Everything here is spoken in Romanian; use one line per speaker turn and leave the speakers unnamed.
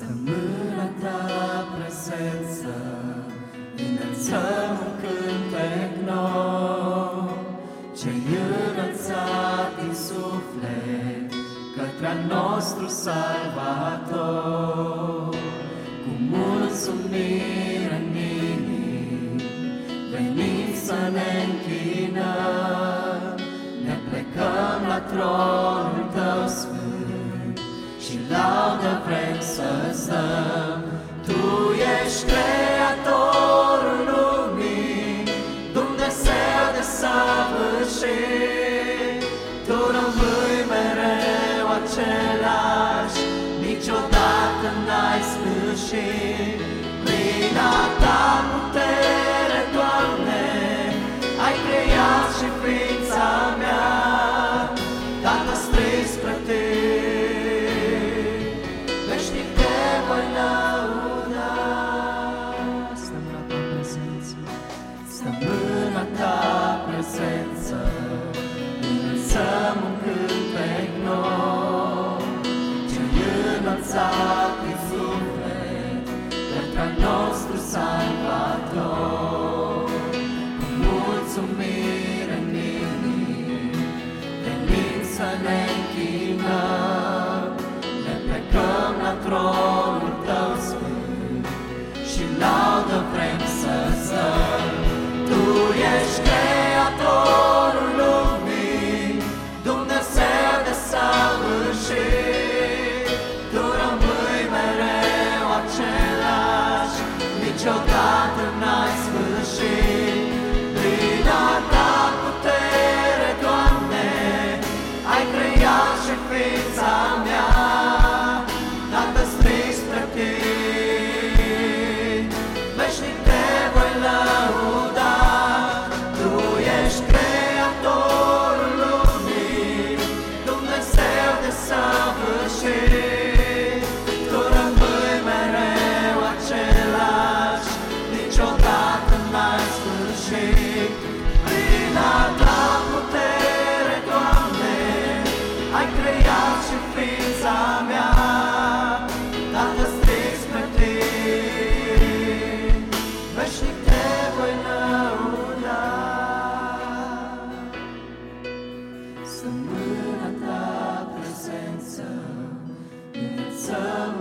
Stăm în ta prezență, înălțăm un cântec nou, ce-i înălțat din suflet către al nostru Salvator. Cu mulțumire în inimi, venim să ne închinăm, ne plecăm la tronul tău sfânt și laudă vrem să-ți dăm. Tu ești Creatorul lumii, Dumnezeu de săvârșit. Tu rămâi mereu același, niciodată n-ai sfârșit. Prin a ta putere, Doamne, ai creat și ființa mea, Tată, strig spre tine, veșnic te voi lăuda. Stăm la ta prezență, stăm în a ta prezență, înălțăm un cântec nou, ce-i înălțat din suflet către al nostru Salvator. Cu mulțumire în inimi, venim să ne închinăm, ne plecăm la tronul tău sfânt și laudă vrem să-ți dăm. Tu ești Creatorul lumii, Dumnezeu de săvârșit. Tu rămâi mereu același, niciodată n-ai sfârșit. Prin a ta putere, Doamne, ai creat și ființa mea, Tată, strig spre tine, veșnic te voi lăuda. Tu ești Creatorul lumii, Dumnezeu de săvârșit. Tu rămâi mereu același, niciodată n-ai sfârșit. Prin a ta putere, Doamne, ai creat și ființa mea, Tată, strig spre tine, veșnic te voi lăuda. Stăm în a ta prezență, înălțăm